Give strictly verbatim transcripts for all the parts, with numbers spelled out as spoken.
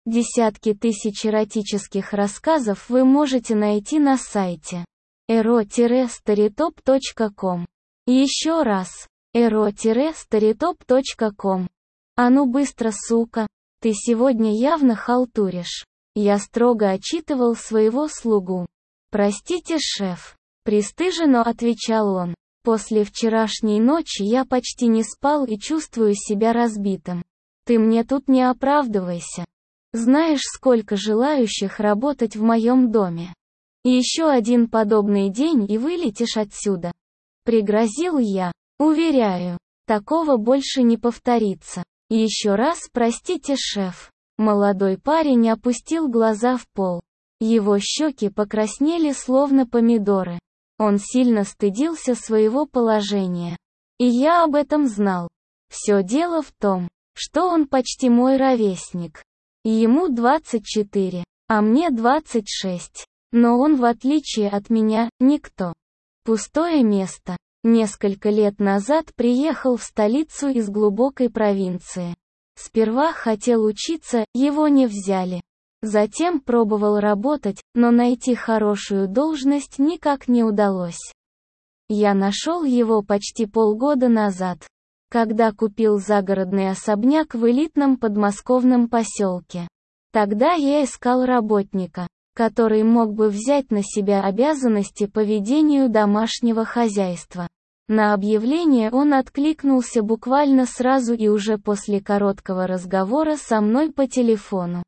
Десятки тысяч эротических рассказов вы можете найти на сайте эро старитоп точка ком. Еще раз. эро старитоп точка ком. А ну быстро, сука, ты сегодня явно халтуришь. Я строго отчитывал своего слугу. Простите, шеф. Пристыженно отвечал он. После вчерашней ночи я почти не спал и чувствую себя разбитым. Ты мне тут не оправдывайся. Знаешь, сколько желающих работать в моем доме. Еще один подобный день и вылетишь отсюда. Пригрозил я. Уверяю, такого больше не повторится. Еще раз простите, шеф. Молодой парень опустил глаза в пол. Его щеки покраснели словно помидоры. Он сильно стыдился своего положения. И я об этом знал. Все дело в том, что он почти мой ровесник. Ему двадцать четыре, а мне двадцать шесть. Но он, в отличие от меня, никто. Пустое место. Несколько лет назад приехал в столицу из глубокой провинции. Сперва хотел учиться, его не взяли. Затем пробовал работать, но найти хорошую должность никак не удалось. Я нашел его почти полгода назад, когда купил загородный особняк в элитном подмосковном поселке. Тогда я искал работника, который мог бы взять на себя обязанности по ведению домашнего хозяйства. На объявление он откликнулся буквально сразу и уже после короткого разговора со мной по телефону.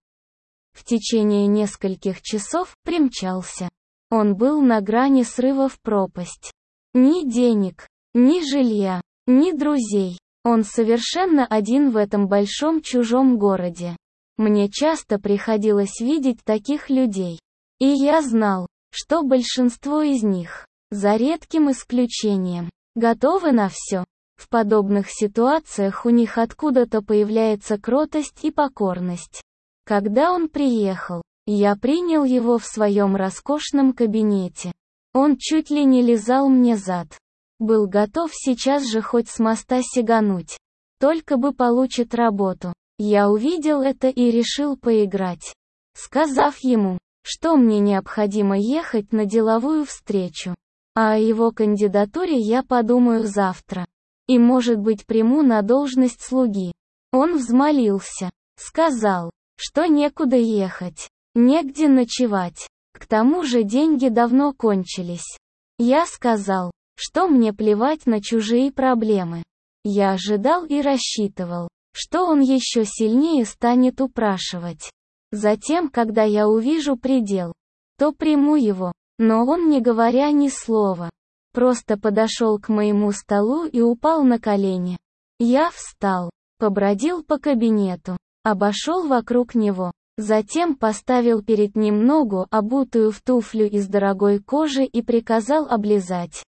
В течение нескольких часов примчался. Он был на грани срыва в пропасть. Ни денег, ни жилья, ни друзей. Он совершенно один в этом большом чужом городе. Мне часто приходилось видеть таких людей. И я знал, что большинство из них, за редким исключением, готовы на все. В подобных ситуациях у них откуда-то появляется кротость и покорность. Когда он приехал, я принял его в своем роскошном кабинете. Он чуть ли не лизал мне зад. Был готов сейчас же хоть с моста сигануть. Только бы получит работу. Я увидел это и решил поиграть. Сказав ему, что мне необходимо ехать на деловую встречу. А о его кандидатуре я подумаю завтра. И, может быть, приму на должность слуги. Он взмолился. Сказал, что некуда ехать, негде ночевать. К тому же деньги давно кончились. Я сказал, что мне плевать на чужие проблемы. Я ожидал и рассчитывал, что он еще сильнее станет упрашивать. Затем, когда я увижу предел, то приму его. Но он, не говоря ни слова, просто подошел к моему столу и упал на колени. Я встал, побродил по кабинету. Обошел вокруг него, затем поставил перед ним ногу, обутую в туфлю из дорогой кожи, и приказал облизать.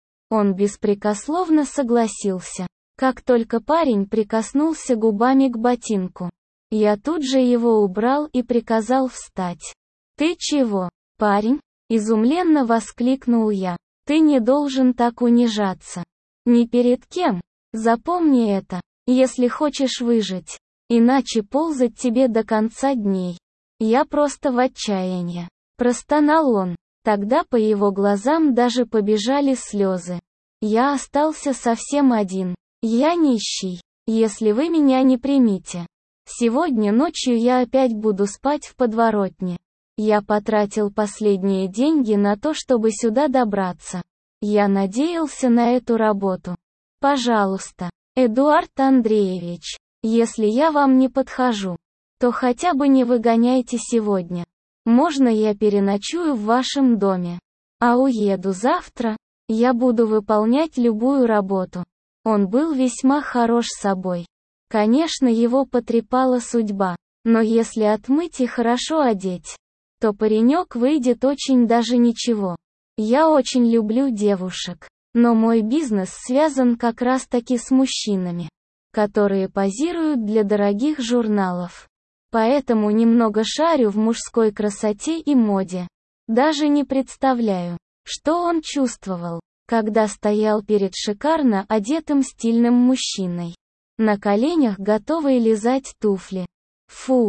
Он беспрекословно согласился. Как только парень прикоснулся губами к ботинку, я тут же его убрал и приказал встать. «Ты чего, парень?» — изумленно воскликнул я. «Ты не должен так унижаться. Ни перед кем. Запомни это, если хочешь выжить. Иначе ползать тебе до конца дней». Я просто в отчаянии. Простонал он. Тогда по его глазам даже побежали слезы. Я остался совсем один. Я нищий, если вы меня не примете. Сегодня ночью я опять буду спать в подворотне. Я потратил последние деньги на то, чтобы сюда добраться. Я надеялся на эту работу. Пожалуйста, Эдуард Андреевич. Если я вам не подхожу, то хотя бы не выгоняйте сегодня. Можно я переночую в вашем доме? А уеду завтра? Я буду выполнять любую работу. Он был весьма хорош собой. Конечно, его потрепала судьба, но если отмыть и хорошо одеть, то паренек выйдет очень даже ничего. Я очень люблю девушек, но мой бизнес связан как раз-таки с мужчинами, которые позируют для дорогих журналов. Поэтому немного шарю в мужской красоте и моде. Даже не представляю, что он чувствовал, когда стоял перед шикарно одетым стильным мужчиной, на коленях готовый лизать туфли. Фу,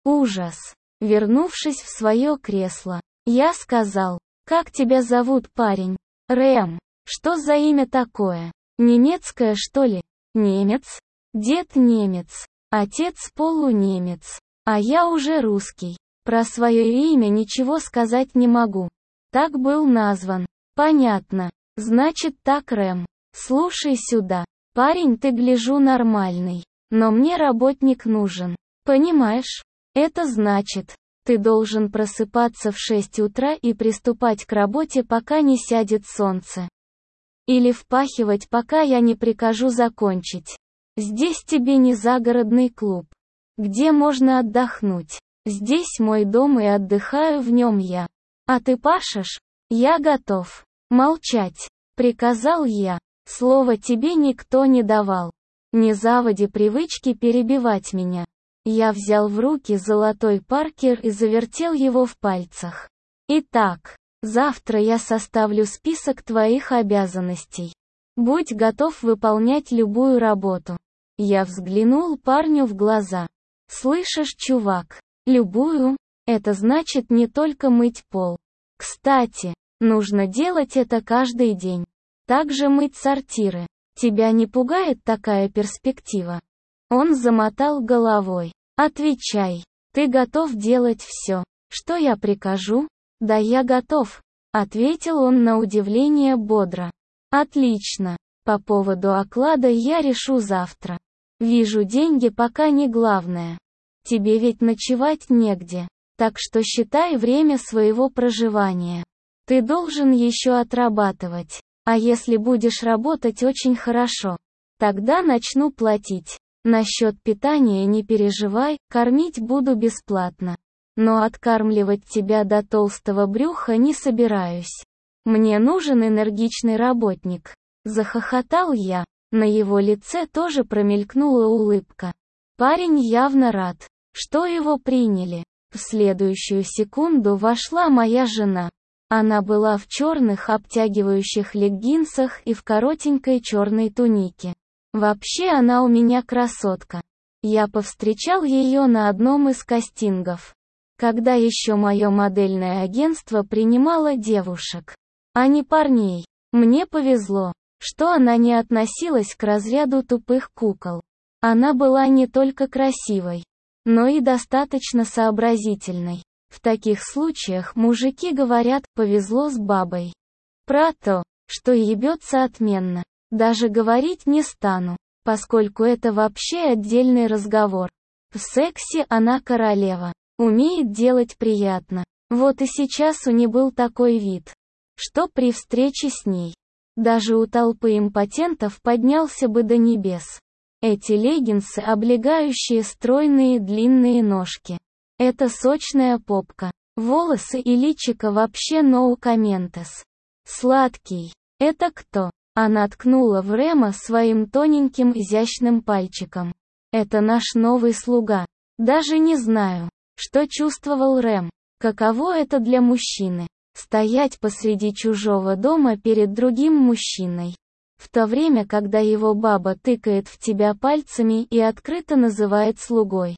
Ужас. Вернувшись в свое кресло, я сказал: «Как тебя зовут, парень?» «Рэм». «Что за имя такое? Немецкое, что ли?» «Немец?» «Дед немец, отец полунемец, а я уже русский. Про свое имя ничего сказать не могу. Так был назван». «Понятно. Значит так, Рэм. Слушай сюда. Парень, ты, гляжу, нормальный. Но мне работник нужен. Понимаешь? Это значит, ты должен просыпаться в шесть утра и приступать к работе, пока не сядет солнце. Или впахивать, пока я не прикажу закончить. Здесь тебе не загородный клуб, где можно отдохнуть. Здесь мой дом, и отдыхаю в нем я. А ты пашешь? Я готов. Молчать, приказал я. Слово тебе никто не давал. Не заводи привычки перебивать меня. Я взял в руки золотой Паркер и завертел его в пальцах. Итак, завтра я составлю список твоих обязанностей. Будь готов выполнять любую работу. Я взглянул парню в глаза. Слышишь, чувак? Любую? Это значит не только мыть пол. Кстати, нужно делать это каждый день. Также мыть сортиры. Тебя не пугает такая перспектива? Он замотал головой. Отвечай. Ты готов делать все, что я прикажу? Да, я готов, ответил он на удивление бодро. Отлично. По поводу оклада я решу завтра. Вижу, деньги пока не главное. Тебе ведь ночевать негде, так что считай время своего проживания. Ты должен еще отрабатывать. А если будешь работать очень хорошо, тогда начну платить. Насчет питания не переживай, кормить буду бесплатно. Но откармливать тебя до толстого брюха не собираюсь. Мне нужен энергичный работник. Захохотал я. На его лице тоже промелькнула улыбка. Парень явно рад, что его приняли. В следующую секунду вошла моя жена. Она была в черных обтягивающих леггинсах и в коротенькой черной тунике. Вообще она у меня красотка. Я повстречал ее на одном из кастингов. Когда еще мое модельное агентство принимало девушек, а не парней. Мне повезло, что она не относилась к разряду тупых кукол. Она была не только красивой, но и достаточно сообразительной. В таких случаях мужики говорят: повезло с бабой. Про то, что ебется отменно, даже говорить не стану, поскольку это вообще отдельный разговор. В сексе она королева, умеет делать приятно. Вот и сейчас у нее был такой вид, что при встрече с ней даже у толпы импотентов поднялся бы до небес. Эти леггинсы, облегающие стройные длинные ножки. Это сочная попка. Волосы и личико вообще no comments. Сладкий. Это кто? Она ткнула в Рэма своим тоненьким изящным пальчиком. Это наш новый слуга. Даже не знаю, что чувствовал Рэм. Каково это для мужчины? Стоять посреди чужого дома перед другим мужчиной. В то время, когда его баба тыкает в тебя пальцами и открыто называет слугой.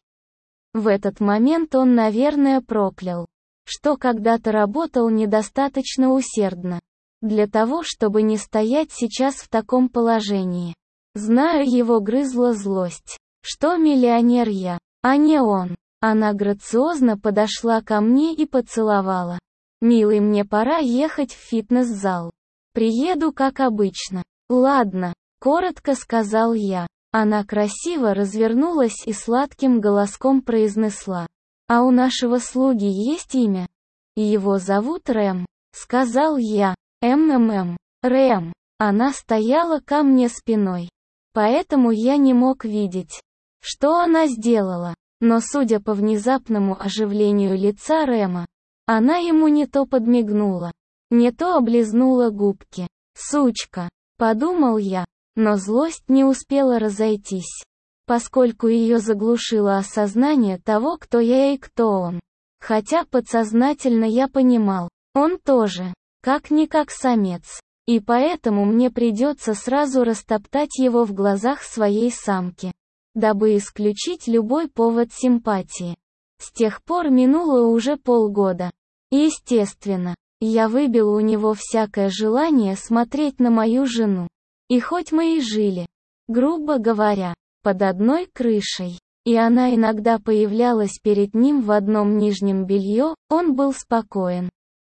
В этот момент он, наверное, проклял, что когда-то работал недостаточно усердно, для того, чтобы не стоять сейчас в таком положении. Знаю, его грызла злость, что миллионер я, а не он. Она грациозно подошла ко мне и поцеловала. «Милый, мне пора ехать в фитнес-зал. Приеду как обычно». «Ладно», — коротко сказал я. Она красиво развернулась и сладким голоском произнесла: «А у нашего слуги есть имя?» «Его зовут Рэм», — сказал я. «МММ, Рэм». Она стояла ко мне спиной, поэтому я не мог видеть, что она сделала. Но судя по внезапному оживлению лица Рэма, она ему не то подмигнула, не то облизнула губки. «Сучка», — подумал я. Но злость не успела разойтись, поскольку ее заглушило осознание того, кто я и кто он. Хотя подсознательно я понимал, он тоже, как-никак самец, и поэтому мне придется сразу растоптать его в глазах своей самки, дабы исключить любой повод симпатии. С тех пор минуло уже полгода. Естественно, я выбил у него всякое желание смотреть на мою жену. И хоть мы и жили, грубо говоря, под одной крышей, и она иногда появлялась перед ним в одном нижнем белье, он был спокоен.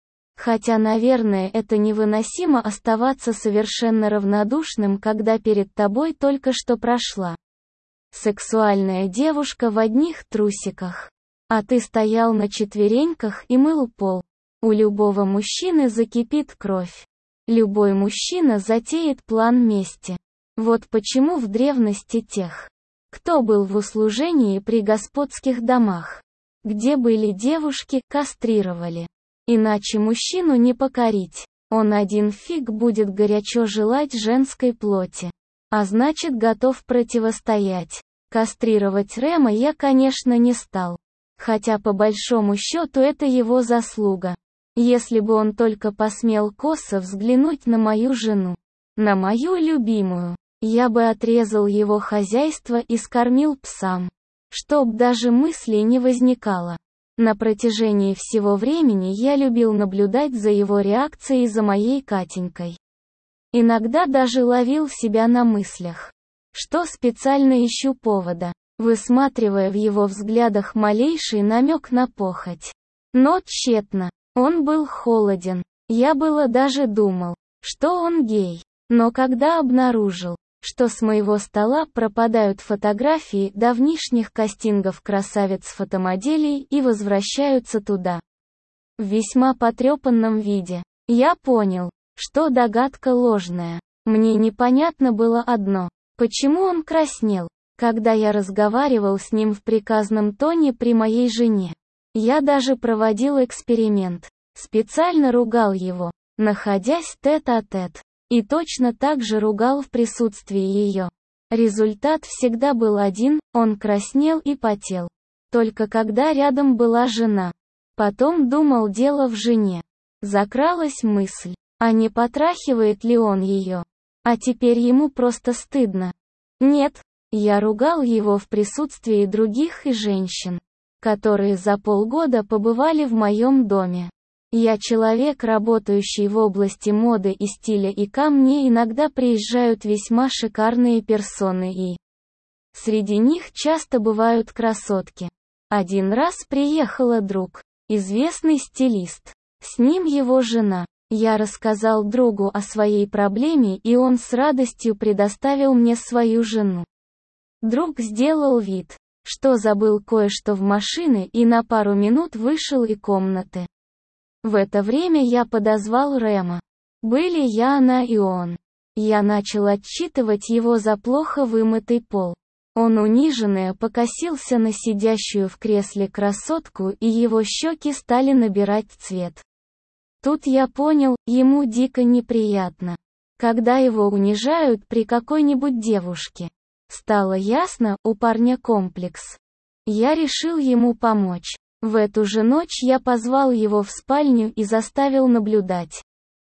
Хотя, наверное, это невыносимо оставаться совершенно равнодушным, когда перед тобой только что прошла сексуальная девушка в одних трусиках, а ты стоял на четвереньках и мыл пол. У любого мужчины закипит кровь. Любой мужчина затеет план мести. Вот почему в древности тех, кто был в услужении при господских домах, где были девушки, кастрировали. Иначе мужчину не покорить. Он один фиг будет горячо желать женской плоти. А значит, готов противостоять. Кастрировать Рэма я, конечно, не стал. Хотя по большому счету это его заслуга. Если бы он только посмел косо взглянуть на мою жену, на мою любимую, я бы отрезал его хозяйство и скормил псам. Чтоб даже мысли не возникало. На протяжении всего времени я любил наблюдать за его реакцией за моей Катенькой. Иногда даже ловил себя на мыслях, что специально ищу повода, высматривая в его взглядах малейший намек на похоть. Но тщетно. Он был холоден. Я было даже думал, что он гей. Но когда обнаружил, что с моего стола пропадают фотографии давнишних кастингов красавиц-фотомоделей и возвращаются туда в весьма потрепанном виде, я понял, что догадка ложная. Мне непонятно было одно: почему он краснел, когда я разговаривал с ним в приказном тоне при моей жене. Я даже проводил эксперимент. Специально ругал его, находясь тет-а-тет. И точно так же ругал в присутствии ее. Результат всегда был один: он краснел и потел. Только когда рядом была жена. Потом думал, дело в жене. Закралась мысль, а не потрахивает ли он ее? А теперь ему просто стыдно. Нет, я ругал его в присутствии других и женщин, которые за полгода побывали в моем доме. Я человек, работающий в области моды и стиля, и ко мне иногда приезжают весьма шикарные персоны, и среди них часто бывают красотки. Один раз приехала друг, известный стилист. С ним его жена. Я рассказал другу о своей проблеме, и он с радостью предоставил мне свою жену. Друг сделал вид, что забыл кое-что в машине, и на пару минут вышел из комнаты. В это время я подозвал Рэма. Были я, она и он. Я начал отчитывать его за плохо вымытый пол. Он униженный покосился на сидящую в кресле красотку, и его щеки стали набирать цвет. Тут я понял, ему дико неприятно, когда его унижают при какой-нибудь девушке. Стало ясно, у парня комплекс. Я решил ему помочь. В эту же ночь я позвал его в спальню и заставил наблюдать,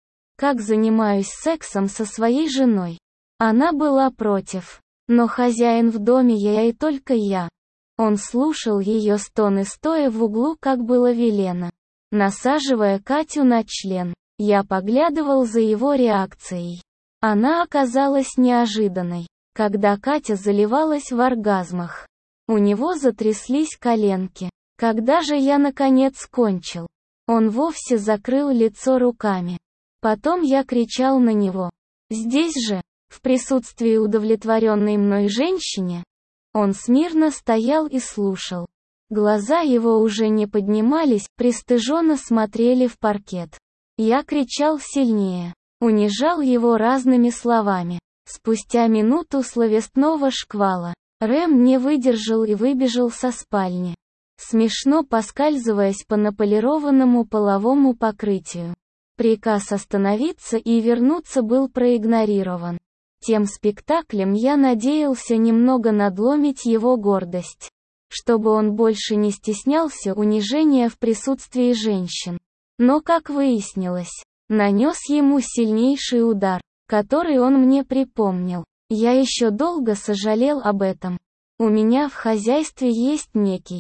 как занимаюсь сексом со своей женой. Она была против. Но хозяин в доме я и только я. Он слушал ее стоны, стоя в углу, как было велено, насаживая Катю на член. Я поглядывал за его реакцией. Она оказалась неожиданной. Когда Катя заливалась в оргазмах, у него затряслись коленки. Когда же я наконец кончил, он вовсе закрыл лицо руками. Потом я кричал на него. Здесь же, в присутствии удовлетворенной мной женщине, он смирно стоял и слушал. Глаза его уже не поднимались, пристыженно смотрели в паркет. Я кричал сильнее, унижал его разными словами. Спустя минуту словесного шквала, Рэм не выдержал и выбежал со спальни, смешно поскальзываясь по наполированному половому покрытию. Приказ остановиться и вернуться был проигнорирован. Тем спектаклем я надеялся немного надломить его гордость, чтобы он больше не стеснялся унижения в присутствии женщин. Но, как выяснилось, нанес ему сильнейший удар, который он мне припомнил. Я еще долго сожалел об этом. У меня в хозяйстве есть некий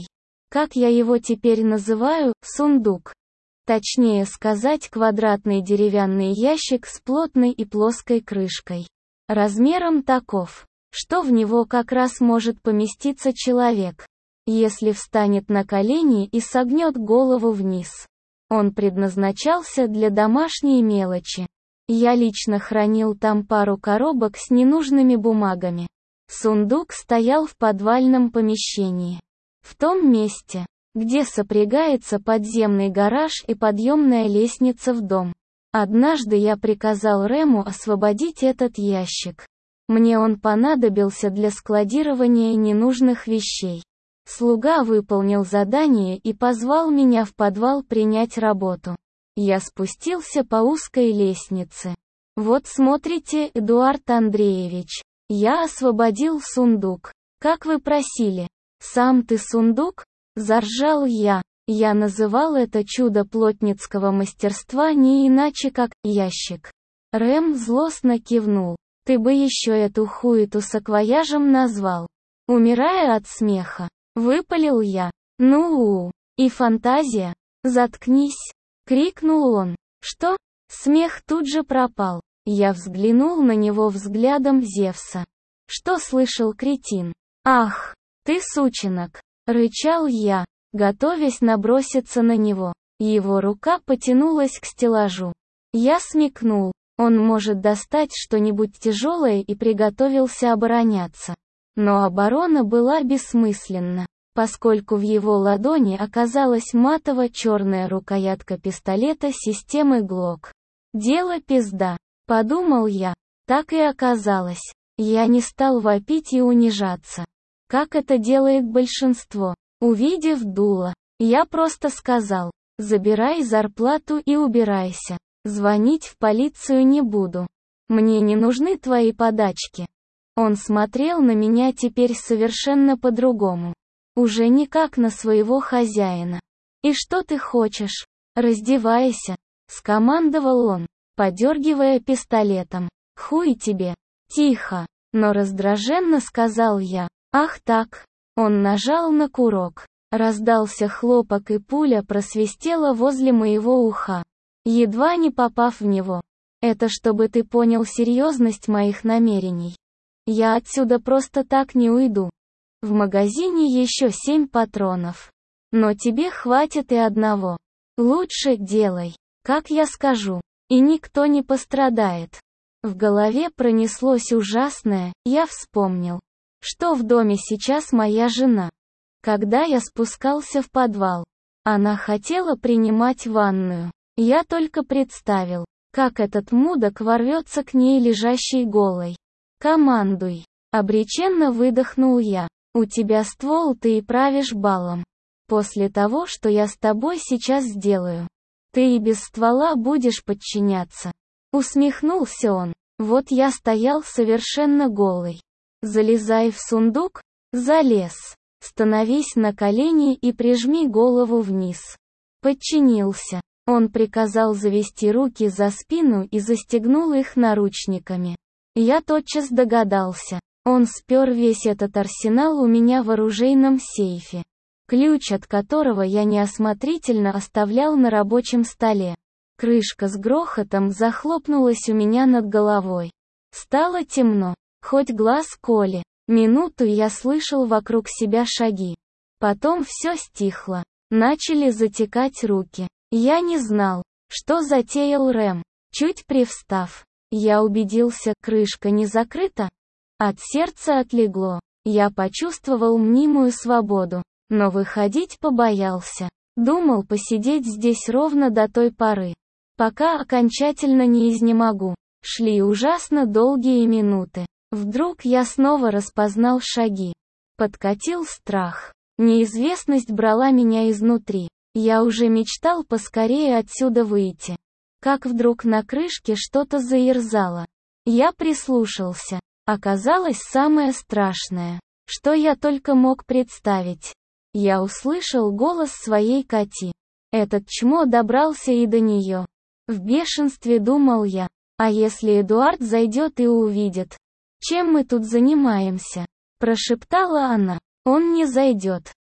Как я его теперь называю, сундук. Точнее сказать, квадратный деревянный ящик с плотной и плоской крышкой. Размером таков, что в него как раз может поместиться человек, если встанет на колени и согнет голову вниз. Он предназначался для домашней мелочи. Я лично хранил там пару коробок с ненужными бумагами. Сундук стоял в подвальном помещении. В том месте, где сопрягается подземный гараж и подъемная лестница в дом. Однажды я приказал Рэму освободить этот ящик. Мне он понадобился для складирования ненужных вещей. Слуга выполнил задание и позвал меня в подвал принять работу. Я спустился по узкой лестнице. Вот смотрите, Эдуард Андреевич, я освободил сундук, как вы просили. Сам ты сундук? Заржал я. Я называл это чудо плотницкого мастерства не иначе как «ящик». Рэм злостно кивнул. Ты бы еще эту хуету саквояжем назвал. Умирая от смеха, выпалил я. Ну-у, и фантазия. Заткнись, крикнул он. Что? Смех тут же пропал. Я взглянул на него взглядом Зевса. Что слышал кретин? Ах, ты сученок, рычал я, готовясь наброситься на него. Его рука потянулась к стеллажу. Я смекнул, он может достать что-нибудь тяжелое и приготовился обороняться. Но оборона была бессмысленна, поскольку в его ладони оказалась матово-черная рукоятка пистолета системы Глок. Дело пизда, подумал я. Так и оказалось. Я не стал вопить и унижаться, как это делает большинство. Увидев дуло, я просто сказал: забирай зарплату и убирайся. Звонить в полицию не буду. Мне не нужны твои подачки. Он смотрел на меня теперь совершенно по-другому. Уже не как на своего хозяина. И что ты хочешь? Раздевайся, скомандовал он, подергивая пистолетом. Хуй тебе. Тихо, но раздраженно сказал я. Ах так. Он нажал на курок. Раздался хлопок, и пуля просвистела возле моего уха, едва не попав в него. Это чтобы ты понял серьезность моих намерений. Я отсюда просто так не уйду. В магазине еще семь патронов. Но тебе хватит и одного. Лучше делай, как я скажу, и никто не пострадает. В голове пронеслось ужасное, я вспомнил, что в доме сейчас моя жена. Когда я спускался в подвал, она хотела принимать ванную. Я только представил, как этот мудак ворвется к ней лежащей голой. «Командуй!» — обреченно выдохнул я. «У тебя ствол, ты и правишь балом. После того, что я с тобой сейчас сделаю, ты и без ствола будешь подчиняться». Усмехнулся он. Вот я стоял совершенно голый. «Залезай в сундук?» «Залез. Становись на колени и прижми голову вниз». Подчинился. Он приказал завести руки за спину и застегнул их наручниками. Я тотчас догадался. Он спер весь этот арсенал у меня в оружейном сейфе, ключ от которого я неосмотрительно оставлял на рабочем столе. Крышка с грохотом захлопнулась у меня над головой. Стало темно, хоть глаз коли. Минуту я слышал вокруг себя шаги. Потом все стихло. Начали затекать руки. Я не знал, что затеял Рэм. Чуть привстав, я убедился, крышка не закрыта. От сердца отлегло. Я почувствовал мнимую свободу, но выходить побоялся. Думал посидеть здесь ровно до той поры, пока окончательно не изнемогу. Шли ужасно долгие минуты. Вдруг я снова распознал шаги. Подкатил страх. Неизвестность брала меня изнутри. Я уже мечтал поскорее отсюда выйти. Как вдруг на крышке что-то заерзало. Я прислушался. Оказалось самое страшное, что я только мог представить. Я услышал голос своей Кати. Этот чмо добрался и до нее. В бешенстве думал я. А если Эдуард зайдет и увидит, чем мы тут занимаемся? Прошептала она. Он не зайдет.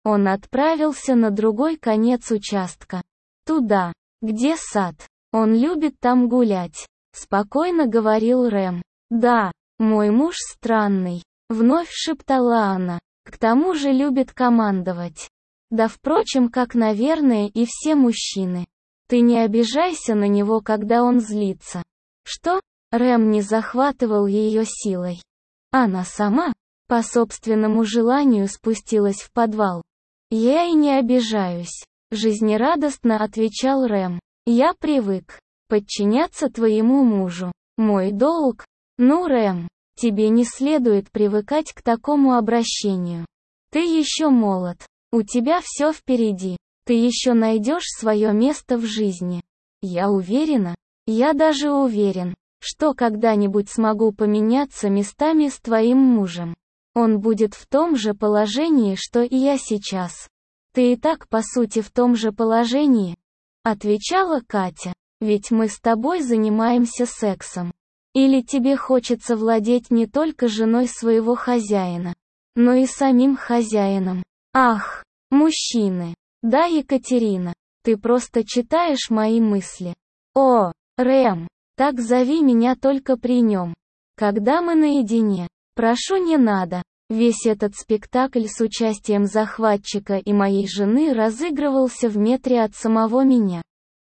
Он отправился на другой конец участка. Туда, где сад. Он любит там гулять. Спокойно говорил Рэм. Да, мой муж странный. Вновь шептала она. К тому же любит командовать. Да впрочем, как, наверное, и все мужчины. Ты не обижайся на него, когда он злится. Что? Рэм не захватывал ее силой. Она сама, по собственному желанию, спустилась в подвал. Я и не обижаюсь, жизнерадостно отвечал Рэм. Я привык подчиняться твоему мужу. Мой долг. Ну, Рэм, тебе не следует привыкать к такому обращению. Ты еще молод. У тебя все впереди. Ты еще найдешь свое место в жизни. Я уверена, я даже уверен, что когда-нибудь смогу поменяться местами с твоим мужем. Он будет в том же положении, что и я сейчас. Ты и так, по сути, в том же положении, отвечала Катя. Ведь мы с тобой занимаемся сексом. Или тебе хочется владеть не только женой своего хозяина, но и самим хозяином? Ах, мужчины. Да, Екатерина, ты просто читаешь мои мысли. О, Рэм, так зови меня только при нем. Когда мы наедине. Прошу, не надо. Весь этот спектакль с участием захватчика и моей жены разыгрывался в метре от самого меня.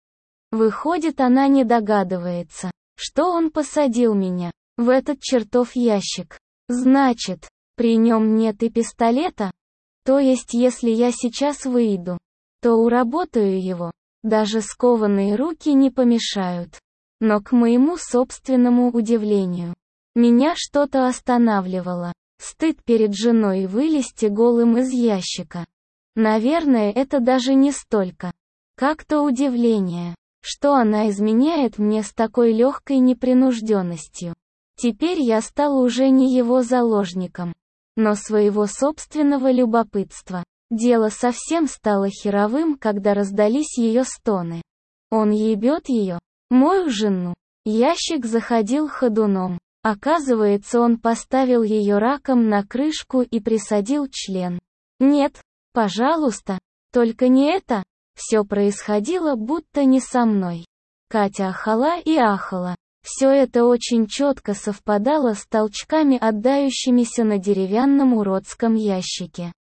Выходит, она не догадывается, что он посадил меня в этот чертов ящик. Значит, при нем нет и пистолета? То есть, если я сейчас выйду, то уработаю его. Даже скованные руки не помешают. Но к моему собственному удивлению, меня что-то останавливало. Стыд перед женой вылезти голым из ящика. Наверное, это даже не столько, как-то удивление, что она изменяет мне с такой легкой непринужденностью. Теперь я стала уже не его заложником, но своего собственного любопытства. Дело совсем стало херовым, когда раздались ее стоны. Он ебет ее, мою жену. Ящик заходил ходуном. Оказывается, он поставил ее раком на крышку и присадил член. Нет, пожалуйста, только не это. Все происходило будто не со мной. Катя ахала и ахала. Все это очень четко совпадало с толчками, отдающимися на деревянном уродском ящике.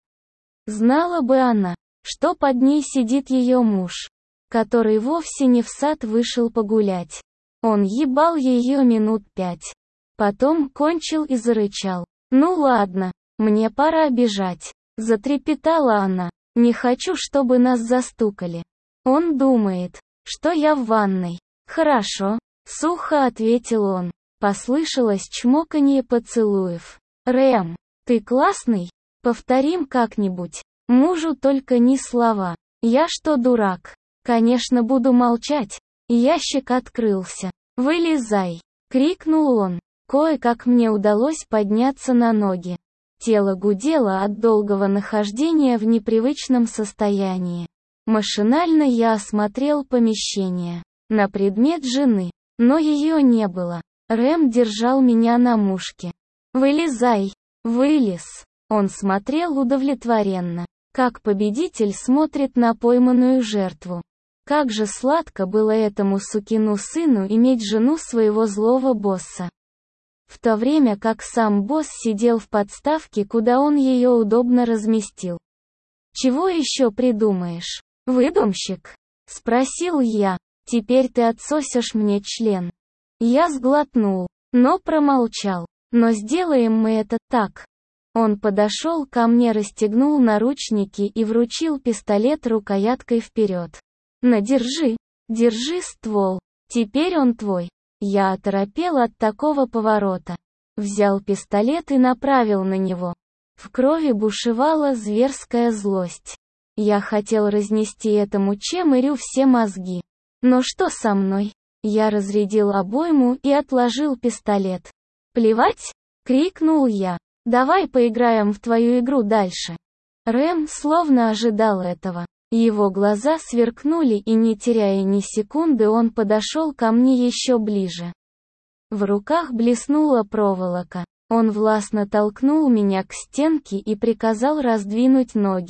Знала бы она, что под ней сидит ее муж, который вовсе не в сад вышел погулять. Он ебал ее минут пять. Потом кончил и зарычал. «Ну ладно, мне пора бежать», — затрепетала она. «Не хочу, чтобы нас застукали. Он думает, что я в ванной». «Хорошо», — сухо ответил он. Послышалось чмоканье поцелуев. «Рэм, ты классный? Повторим как-нибудь. Мужу только ни слова. Я что, дурак? Конечно, буду молчать». Ящик открылся. «Вылезай!» — крикнул он. Кое-как мне удалось подняться на ноги. Тело гудело от долгого нахождения в непривычном состоянии. Машинально я осмотрел помещение на предмет жены, но ее не было. Рэм держал меня на мушке. «Вылезай!» Вылез. Он смотрел удовлетворенно, как победитель смотрит на пойманную жертву. Как же сладко было этому сукину сыну иметь жену своего злого босса. В то время как сам босс сидел в подставке, куда он ее удобно разместил. «Чего еще придумаешь, выдумщик?» — спросил я. «Теперь ты отсосешь мне член». Я сглотнул, но промолчал. «Но сделаем мы это так». Он подошел ко мне, расстегнул наручники и вручил пистолет рукояткой вперед. «На, держи, держи ствол. Теперь он твой». Я оторопел от такого поворота. Взял пистолет и направил на него. В крови бушевала зверская злость. Я хотел разнести этому чемырю все мозги. Но что со мной? Я разрядил обойму и отложил пистолет. «Плевать!» — крикнул я. «Давай поиграем в твою игру дальше». Рэм словно ожидал этого. Его глаза сверкнули, и не теряя ни секунды, он подошел ко мне еще ближе. В руках блеснула проволока. Он властно толкнул меня к стенке и приказал раздвинуть ноги.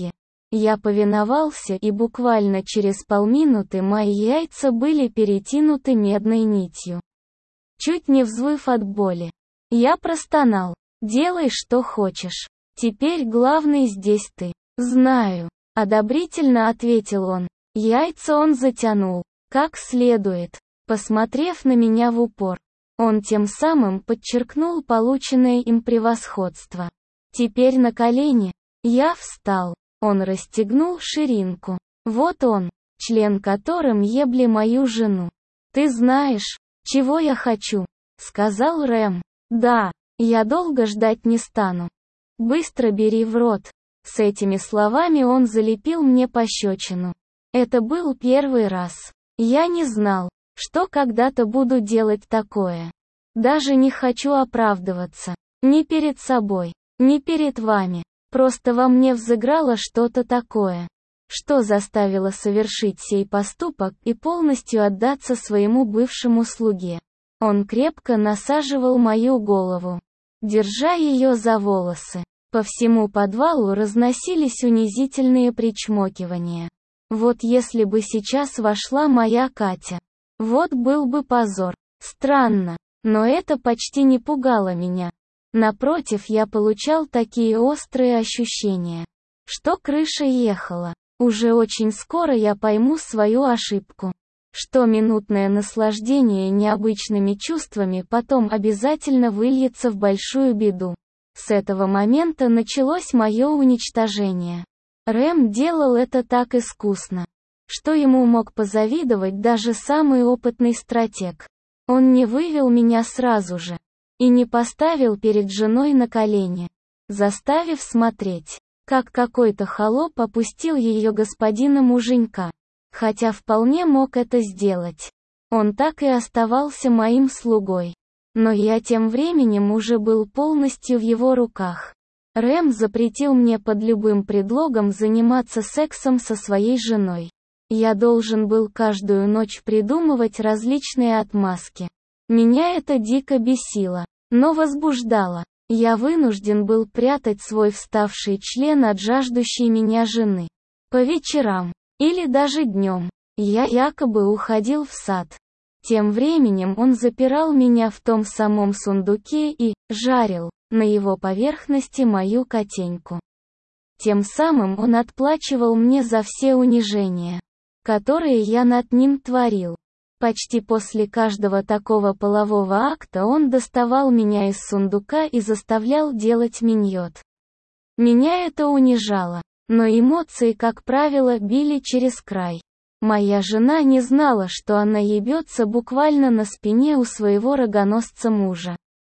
Я повиновался, и буквально через полминуты мои яйца были перетянуты медной нитью. Чуть не взвыв от боли, я простонал: «Делай, что хочешь. Теперь главный здесь ты». «Знаю», — одобрительно ответил он. Яйца он затянул, как следует, посмотрев на меня в упор. Он тем самым подчеркнул полученное им превосходство. Теперь на колени. Я встал. Он расстегнул ширинку. Вот он, член, которым ебли мою жену. «Ты знаешь, чего я хочу», — сказал Рэм. «Да, я долго ждать не стану. Быстро бери в рот». С этими словами он залепил мне пощечину. Это был первый раз. Я не знал, что когда-то буду делать такое. Даже не хочу оправдываться. Ни перед собой, ни перед вами. Просто во мне взыграло что-то такое, что заставило совершить сей поступок и полностью отдаться своему бывшему слуге. Он крепко насаживал мою голову, держа ее за волосы. По всему подвалу разносились унизительные причмокивания. Вот если бы сейчас вошла моя Катя. Вот был бы позор. Странно, но это почти не пугало меня. Напротив, я получал такие острые ощущения, что крыша ехала. Уже очень скоро я пойму свою ошибку. Что минутное наслаждение необычными чувствами потом обязательно выльется в большую беду. С этого момента началось мое уничтожение. Рэм делал это так искусно, что ему мог позавидовать даже самый опытный стратег. Он не вывел меня сразу же и не поставил перед женой на колени, заставив смотреть, как какой-то холоп опустил ее господина муженька, хотя вполне мог это сделать. Он так и оставался моим слугой. Но я тем временем уже был полностью в его руках. Рэм запретил мне под любым предлогом заниматься сексом со своей женой. Я должен был каждую ночь придумывать различные отмазки. Меня это дико бесило, но возбуждало. Я вынужден был прятать свой вставший член от жаждущей меня жены. По вечерам, или даже днем, я якобы уходил в сад. Тем временем он запирал меня в том самом сундуке и жарил на его поверхности мою котеньку. Тем самым он отплачивал мне за все унижения, которые я над ним творил. Почти после каждого такого полового акта он доставал меня из сундука и заставлял делать миньот. Меня это унижало, но эмоции, как правило, били через край. Моя жена не знала, что она ебется буквально на спине у своего рогоносца мужа.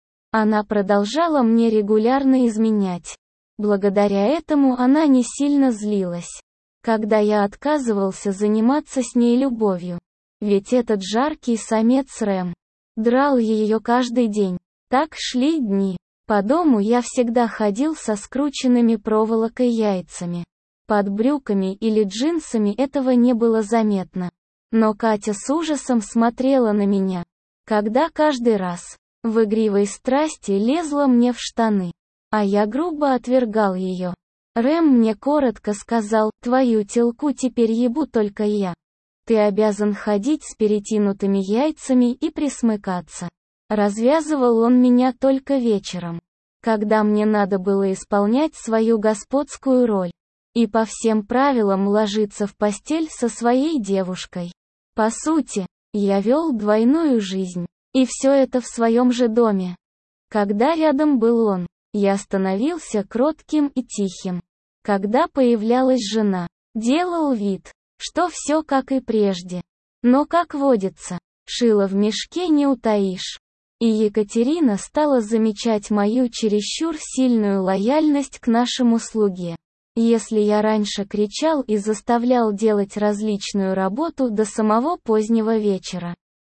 Она продолжала мне регулярно изменять. Благодаря этому она не сильно злилась, когда я отказывался заниматься с ней любовью. Ведь этот жаркий самец Рэм драл ее каждый день. Так шли дни. По дому я всегда ходил со скрученными проволокой яйцами. Под брюками или джинсами этого не было заметно. Но Катя с ужасом смотрела на меня, когда каждый раз, в игривой страсти, лезла мне в штаны. А я грубо отвергал ее. Рэм мне коротко сказал: «Твою телку теперь ебу только я. Ты обязан ходить с перетянутыми яйцами и присмыкаться». Развязывал он меня только вечером, когда мне надо было исполнять свою господскую роль и по всем правилам ложиться в постель со своей девушкой. По сути, я вел двойную жизнь, и все это в своем же доме. Когда рядом был он, я становился кротким и тихим. Когда появлялась жена, делал вид, что все как и прежде. Но, как водится, шило в мешке не утаишь. И Екатерина стала замечать мою чересчур сильную лояльность к нашему слуге. Если я раньше кричал и заставлял делать различную работу до самого позднего вечера,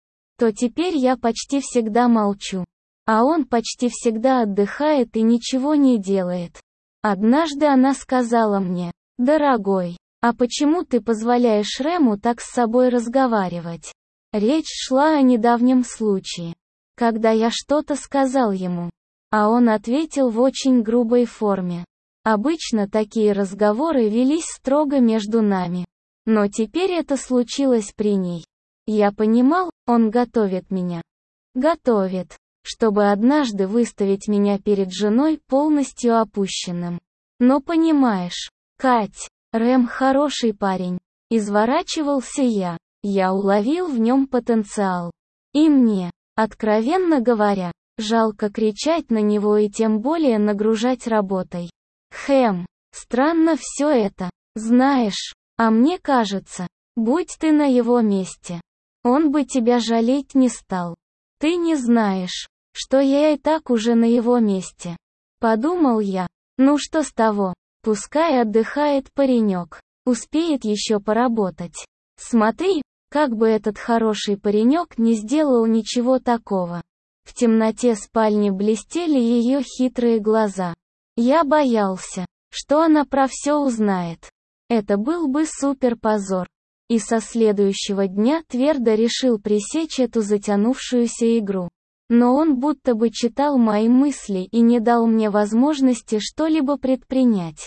то теперь я почти всегда молчу, а он почти всегда отдыхает и ничего не делает. Однажды она сказала мне: «Дорогой, а почему ты позволяешь Рэму так с собой разговаривать?» Речь шла о недавнем случае, когда я что-то сказал ему, а он ответил в очень грубой форме. Обычно такие разговоры велись строго между нами. Но теперь это случилось при ней. Я понимал, он готовит меня. Готовит, чтобы однажды выставить меня перед женой полностью опущенным. Но понимаешь, Кать, Рэм хороший парень. Изворачивался я. Я уловил в нем потенциал. И мне, откровенно говоря, жалко кричать на него и тем более нагружать работой. Хэм, странно все это. Знаешь, а мне кажется, будь ты на его месте, он бы тебя жалеть не стал. Ты не знаешь, что я и так уже на его месте. Подумал я, ну что с того, пускай отдыхает паренек, успеет еще поработать. Смотри, как бы этот хороший паренек не сделал ничего такого. В темноте спальни блестели ее хитрые глаза. Я боялся, что она про все узнает. Это был бы супер-позор. И со следующего дня твердо решил пресечь эту затянувшуюся игру. Но он будто бы читал мои мысли и не дал мне возможности что-либо предпринять.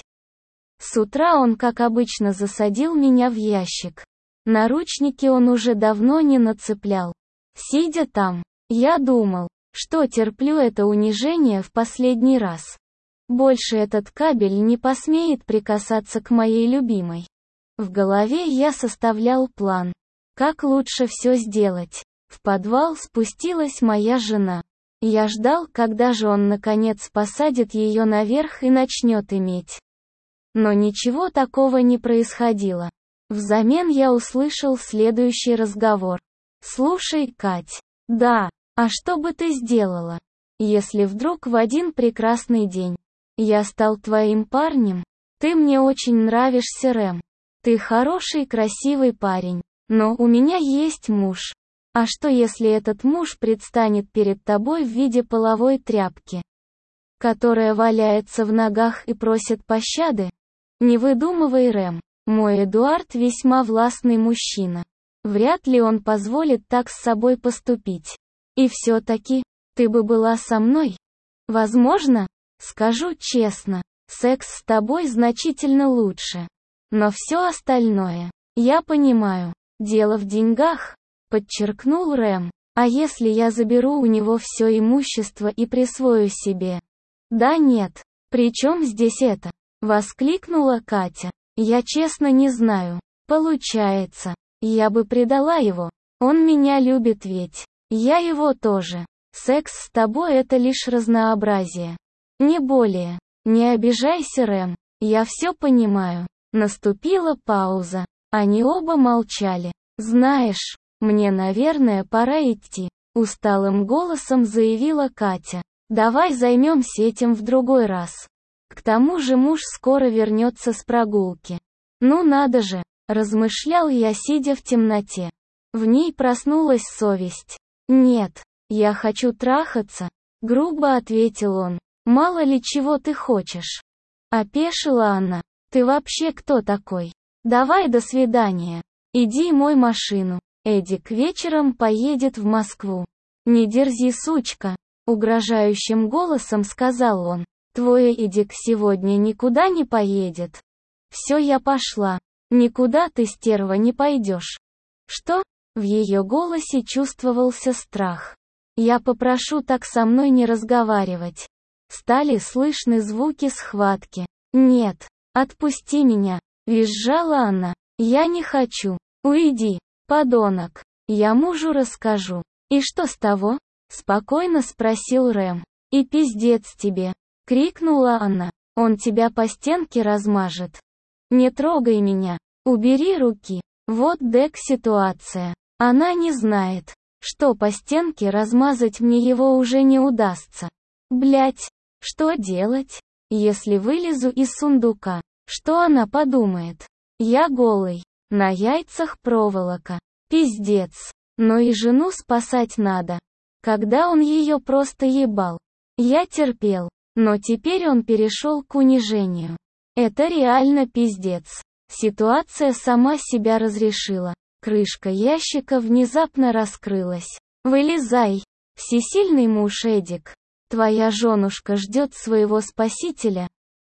С утра он, как обычно, засадил меня в ящик. Наручники он уже давно не нацеплял. Сидя там, я думал, что терплю это унижение в последний раз. Больше этот кабель не посмеет прикасаться к моей любимой. В голове я составлял план, как лучше все сделать. В подвал спустилась моя жена. Я ждал, когда же он наконец посадит ее наверх и начнет иметь. Но ничего такого не происходило. Взамен я услышал следующий разговор. «Слушай, Кать, да, а что бы ты сделала, если вдруг в один прекрасный день я стал твоим парнем? Ты мне очень нравишься, Рэм. Ты хороший, красивый парень, но у меня есть муж. А что если этот муж предстанет перед тобой в виде половой тряпки, которая валяется в ногах и просит пощады? Не выдумывай, Рэм. Мой Эдуард весьма властный мужчина. Вряд ли он позволит так с собой поступить. И все-таки, ты бы была со мной? Возможно? Скажу честно, секс с тобой значительно лучше. Но все остальное, я понимаю, дело в деньгах, подчеркнул Рэм. А если я заберу у него все имущество и присвою себе? Да нет, при чем здесь это? Воскликнула Катя. Я честно не знаю. Получается, я бы предала его. Он меня любит ведь. Я его тоже. Секс с тобой это лишь разнообразие. Не более. Не обижайся, Рэм. Я все понимаю. Наступила пауза. Они оба молчали. Знаешь, мне, наверное, пора идти. Усталым голосом заявила Катя. Давай займемся этим в другой раз. К тому же муж скоро вернется с прогулки. Ну надо же, размышлял я, сидя в темноте. В ней проснулась совесть. Нет, я хочу трахаться, грубо ответил он. Мало ли чего ты хочешь. Опешила она. Ты вообще кто такой? Давай до свидания. Иди мой машину. Эдик вечером поедет в Москву. Не дерзи, сучка, угрожающим голосом сказал он. Твой Эдик сегодня никуда не поедет. Все, я пошла. Никуда ты, стерва, не пойдешь. Что? В ее голосе чувствовался страх. Я попрошу так со мной не разговаривать. Стали слышны звуки схватки. Нет, отпусти меня, визжала она. Я не хочу. Уйди, подонок. Я мужу расскажу. И что с того? Спокойно спросил Рэм. И пиздец тебе. Крикнула она. Он тебя по стенке размажет. Не трогай меня. Убери руки. Вот дэк ситуация. Она не знает, что по стенке размазать мне его уже не удастся. Блять, что делать, если вылезу из сундука? Что она подумает? Я голый, на яйцах проволока. Пиздец. Но и жену спасать надо. Когда он ее просто ебал. Я терпел. Но теперь он перешел к унижению. Это реально пиздец. Ситуация сама себя разрешила. Крышка ящика внезапно раскрылась. Вылезай. Всесильный муж Эдик. Твоя женушка ждет своего спасителя.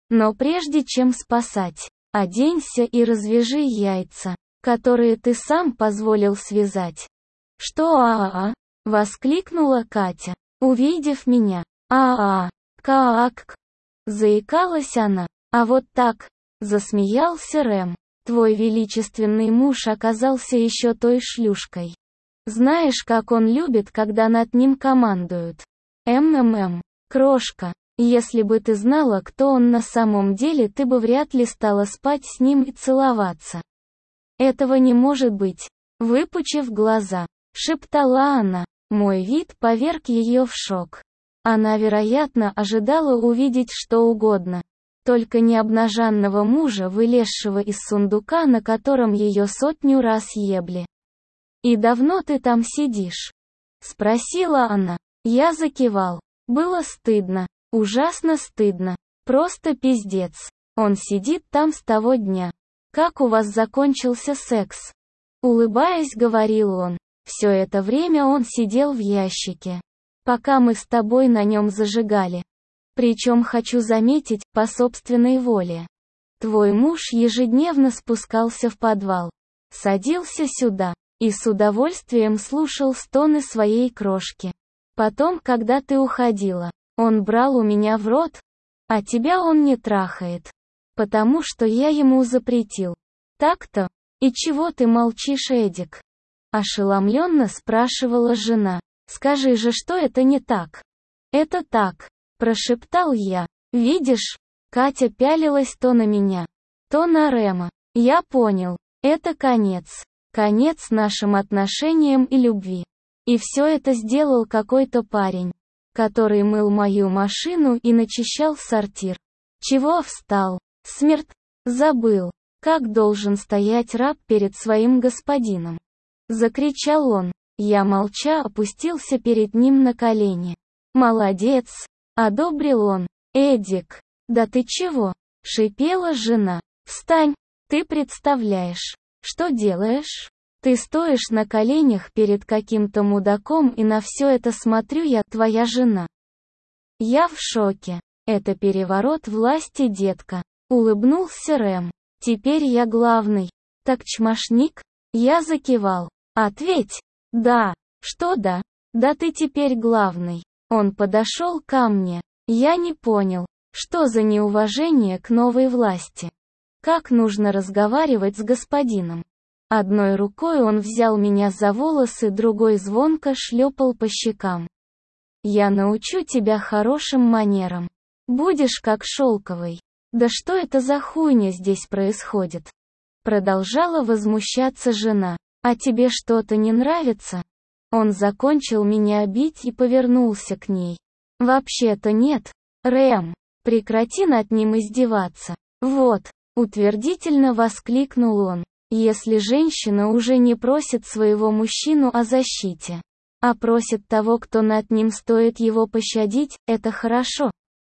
Но прежде чем спасать, оденься и развяжи яйца, которые ты сам позволил связать. Что а-а-а? Воскликнула Катя, увидев меня. А-а, как? Заикалась она. А вот так, засмеялся Рэм. Твой величественный муж оказался еще той шлюшкой. Знаешь, как он любит, когда над ним командуют. МММ, крошка, если бы ты знала, кто он на самом деле, ты бы вряд ли стала спать с ним и целоваться. Этого не может быть, выпучив глаза, шептала она. Мой вид поверг ее в шок. Она, вероятно, ожидала увидеть что угодно. Только не обнаженного мужа, вылезшего из сундука, на котором ее сотню раз ебли. «И давно ты там сидишь?» — спросила она. Я закивал. Было стыдно. Ужасно стыдно. Просто пиздец. Он сидит там с того дня. Как у вас закончился секс? Улыбаясь, говорил он. Все это время он сидел в ящике. Пока мы с тобой на нем зажигали. Причем, хочу заметить, по собственной воле. Твой муж ежедневно спускался в подвал. Садился сюда. И с удовольствием слушал стоны своей крошки. Потом, когда ты уходила, он брал у меня в рот, а тебя он не трахает. Потому что я ему запретил. Так-то? И чего ты молчишь, Эдик? Ошеломленно спрашивала жена. Скажи же, что это не так. Это так, прошептал я. Видишь? Катя пялилась то на меня, то на Рэма. Я понял. Это конец. Конец нашим отношениям и любви. И все это сделал какой-то парень, который мыл мою машину и начищал сортир. Чего встал? Смерть? Забыл, как должен стоять раб перед своим господином. Закричал он. Я молча опустился перед ним на колени. Молодец, одобрил он. Эдик, да ты чего? Шипела жена. Встань, ты представляешь, что делаешь? Ты стоишь на коленях перед каким-то мудаком, и на все это смотрю я, твоя жена. Я в шоке. Это переворот власти, детка. Улыбнулся Рэм. Теперь я главный. Так чмошник? Я закивал. Ответь. Да. Что да? Да ты теперь главный. Он подошел ко мне. Я не понял, что за неуважение к новой власти. Как нужно разговаривать с господином? Одной рукой он взял меня за волосы, другой звонко шлепал по щекам. Я научу тебя хорошим манерам. Будешь как шелковый. Да что это за хуйня здесь происходит? Продолжала возмущаться жена. А тебе что-то не нравится? Он закончил меня бить и повернулся к ней. Вообще-то нет. Рэм, прекрати над ним издеваться. Вот, утвердительно воскликнул он. Если женщина уже не просит своего мужчину о защите, а просит того, кто над ним, стоит его пощадить, это хорошо.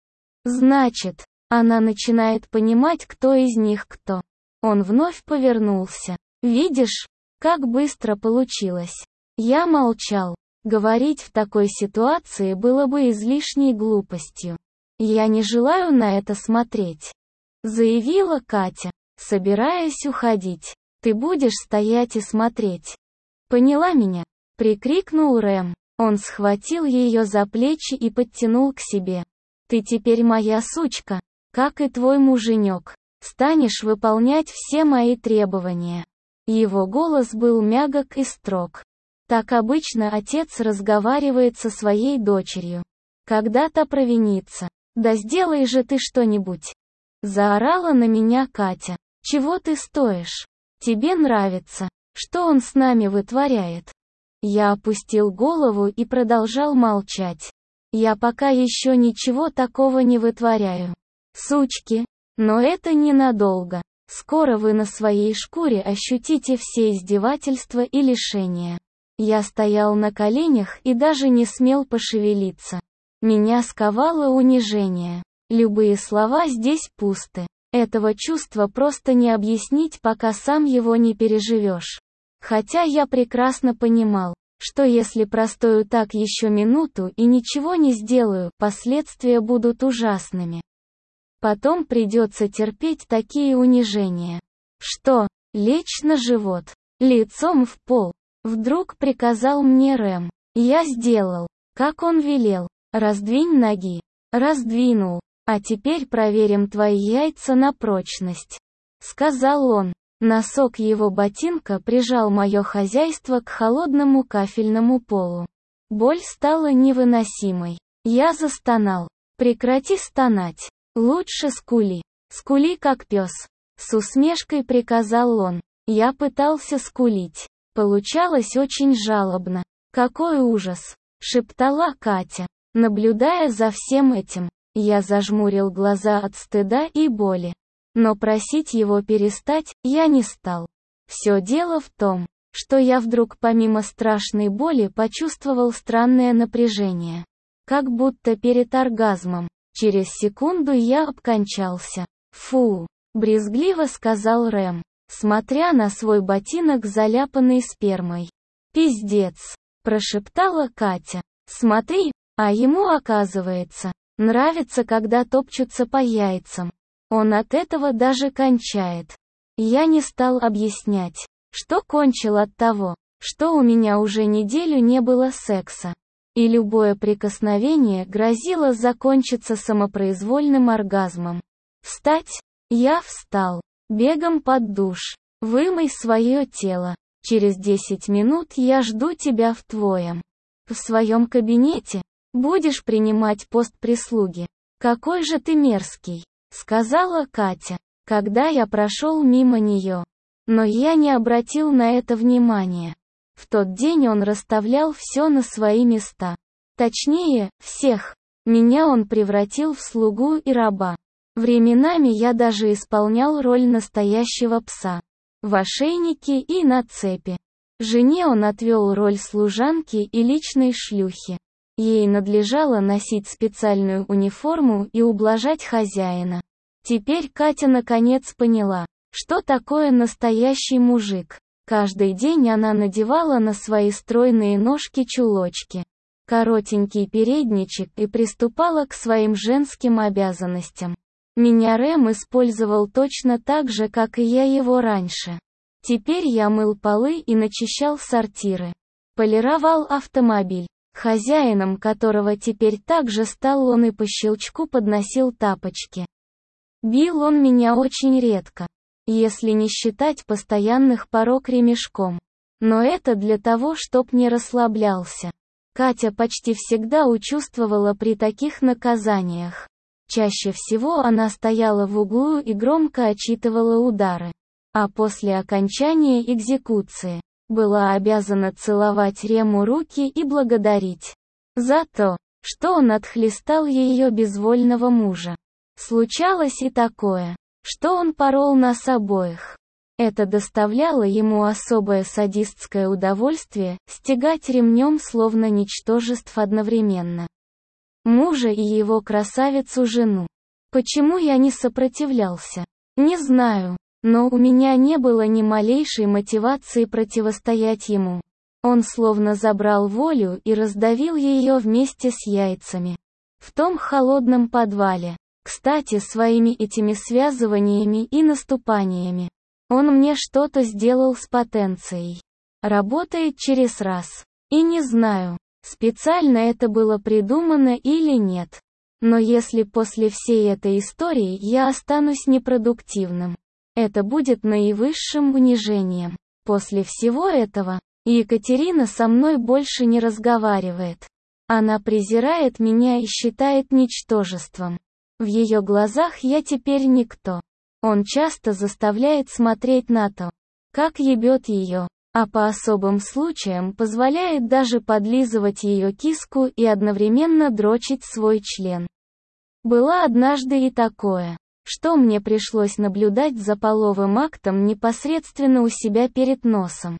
Значит, она начинает понимать, кто из них кто. Он вновь повернулся. Видишь, как быстро получилось. Я молчал. Говорить в такой ситуации было бы излишней глупостью. Я не желаю на это смотреть, заявила Катя, собираясь уходить. Ты будешь стоять и смотреть. Поняла меня? Прикрикнул Рэм. Он схватил ее за плечи и подтянул к себе. Ты теперь моя сучка, как и твой муженек. Станешь выполнять все мои требования. Его голос был мягок и строг. Так обычно отец разговаривает со своей дочерью. Когда-то провинится. Да сделай же ты что-нибудь. Заорала на меня Катя. Чего ты стоишь? Тебе нравится, что он с нами вытворяет? Я опустил голову и продолжал молчать. Я пока еще ничего такого не вытворяю. Сучки, но это ненадолго. Скоро вы на своей шкуре ощутите все издевательства и лишения. Я стоял на коленях и даже не смел пошевелиться. Меня сковало унижение. Любые слова здесь пусты. Этого чувства просто не объяснить, пока сам его не переживешь. Хотя я прекрасно понимал, что если простою так еще минуту и ничего не сделаю, последствия будут ужасными. Потом придется терпеть такие унижения. Что, лечь на живот, лицом в пол? Вдруг приказал мне Рэм. Я сделал, как он велел. Раздвинь ноги. Раздвинул. А теперь проверим твои яйца на прочность. Сказал он. Носок его ботинка прижал мое хозяйство к холодному кафельному полу. Боль стала невыносимой. Я застонал. Прекрати стонать. Лучше скули. Скули как пес. С усмешкой приказал он. Я пытался скулить. Получалось очень жалобно. Какой ужас, шептала Катя. Наблюдая за всем этим, я зажмурил глаза от стыда и боли. Но просить его перестать я не стал. Все дело в том, что я вдруг помимо страшной боли почувствовал странное напряжение. Как будто перед оргазмом. Через секунду я обкончался. Фу, брезгливо сказал Рэм, смотря на свой ботинок, заляпанный спермой. Пиздец, прошептала Катя. Смотри, а ему, оказывается, нравится, когда топчутся по яйцам. Он от этого даже кончает. Я не стал объяснять, что кончил от того, что у меня уже неделю не было секса. И любое прикосновение грозило закончиться самопроизвольным оргазмом. Встать? Я встал. Бегом под душ. Вымой свое тело. Через десять минут я жду тебя в твоем. В своем кабинете. Будешь принимать пост прислуги. Какой же ты мерзкий, сказала Катя, когда я прошел мимо нее. Но я не обратил на это внимания. В тот день он расставлял все на свои места. Точнее, всех. Меня он превратил в слугу и раба. Временами я даже исполнял роль настоящего пса. В ошейнике и на цепи. Жене он отвел роль служанки и личной шлюхи. Ей надлежало носить специальную униформу и ублажать хозяина. Теперь Катя наконец поняла, что такое настоящий мужик. Каждый день она надевала на свои стройные ножки чулочки, коротенький передничек и приступала к своим женским обязанностям. Меня Рэм использовал точно так же, как и я его раньше. Теперь я мыл полы и начищал сортиры. Полировал автомобиль, хозяином которого теперь также стал он, и по щелчку подносил тапочки. Бил он меня очень редко, если не считать постоянных порок ремешком. Но это для того, чтоб не расслаблялся. Катя почти всегда участвовала при таких наказаниях. Чаще всего она стояла в углу и громко отчитывала удары. А после окончания экзекуции, была обязана целовать Рему руки и благодарить за то, что он отхлестал ее безвольного мужа. Случалось и такое, что он порол нас обоих. Это доставляло ему особое садистское удовольствие, стягать ремнем словно ничтожеств одновременно. Мужа и его красавицу-жену. Почему я не сопротивлялся? Не знаю, но у меня не было ни малейшей мотивации противостоять ему. Он словно забрал волю и раздавил ее вместе с яйцами. В том холодном подвале. Кстати, своими этими связываниями и наступаниями. Он мне что-то сделал с потенцией. Работает через раз. И не знаю, специально это было придумано или нет. Но если после всей этой истории я останусь непродуктивным, это будет наивысшим унижением. После всего этого, Екатерина со мной больше не разговаривает. Она презирает меня и считает ничтожеством. В ее глазах я теперь никто. Он часто заставляет смотреть на то, как ебет ее, а по особым случаям позволяет даже подлизывать ее киску и одновременно дрочить свой член. Было однажды и такое, что мне пришлось наблюдать за половым актом непосредственно у себя перед носом.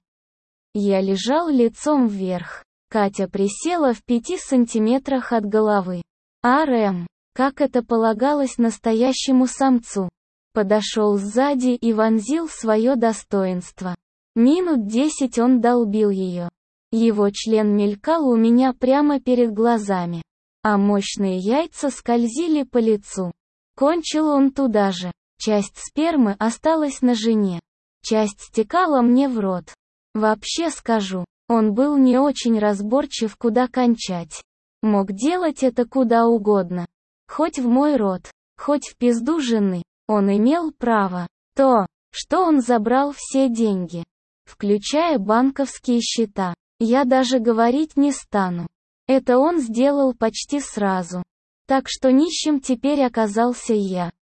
Я лежал лицом вверх. Катя присела в пяти сантиметрах от головы. А Рэм, как это полагалось настоящему самцу, подошел сзади и вонзил свое достоинство. Минут десять он долбил ее. Его член мелькал у меня прямо перед глазами, а мощные яйца скользили по лицу. Кончил он туда же. Часть спермы осталась на жене. Часть стекала мне в рот. Вообще скажу, он был не очень разборчив, куда кончать. Мог делать это куда угодно. Хоть в мой рот, хоть в пизду жены. Он имел право. То, что он забрал все деньги, включая банковские счета, я даже говорить не стану. Это он сделал почти сразу. Так что нищим теперь оказался я.